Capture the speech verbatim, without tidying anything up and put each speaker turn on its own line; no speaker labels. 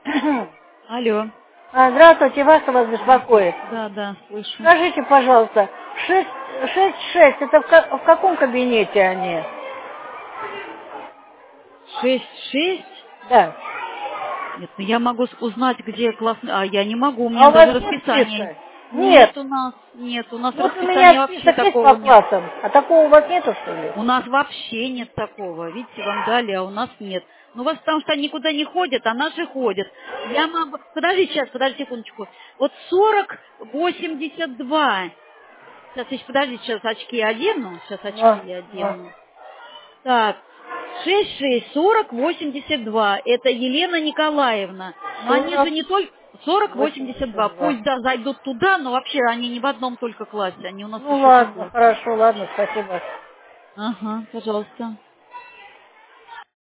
Алло.
А, здравствуйте, вас вас беспокоит.
Да, да, слышу.
Скажите, пожалуйста, шесть шесть, это в, ка- в каком кабинете они?
Шесть шесть?
Да.
Нет, ну я могу с- узнать, где классный... А я не могу, у
А
меня
у вас
даже
нет
расписание.
списка? Нет.
Нет у нас, нет, у нас
Вот у
расписания
меня
вообще
список есть
такого
по
нет.
классам, а такого у вас нету, что ли?
У нас вообще нет такого. Видите, вам дали, а у нас нет. Ну, у вас потому что они никуда не ходят, а наши ходят. Я могу... Подожди сейчас, подожди секундочку. Вот сорок восемьдесят два. Сейчас, еще, подожди, сейчас очки одену. Сейчас очки
А,
я
а.
одену. Так, шесть шесть сорок восемьдесят два. Это Елена Николаевна. Но они же
сорок
не только... сорок восемьдесят два.
восемьдесят два.
Пусть да, зайдут туда, но вообще они не в одном только классе. Они у нас
Ну
еще
ладно,
какой.
хорошо, ладно, спасибо.
Ага, пожалуйста.